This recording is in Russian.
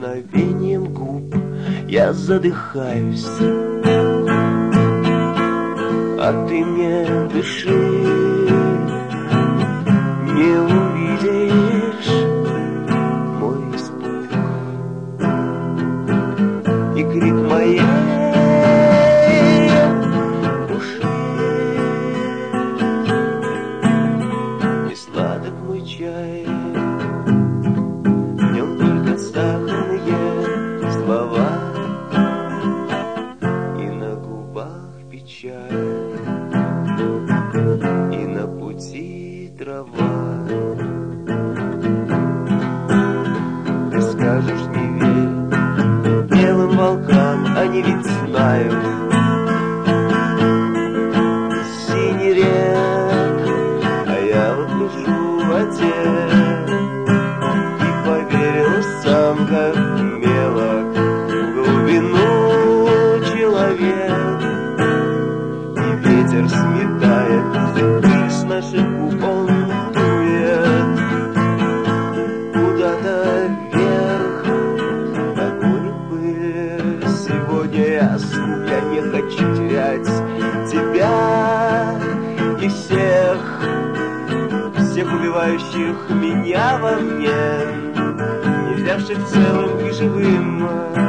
прикосновением губ я задыхаюсь, а ты мне дыши, не увидишь мой испуг и крик моей души. И сладок мой чай, в нем только сахарные слова, и на губах печаль, и на пути трава. Ты скажешь, не верь белым волкам, они ведь знают синий рек, а я вот лежу в воде и поверил сам, как мелок, в глубину человек. И ветер сметает пыль с наших губ, он дует куда-то вверх, догонит пыль. Сегодня я слуг, я не хочу терять тебя и всех убивающих меня во мне, не взявших целым и живым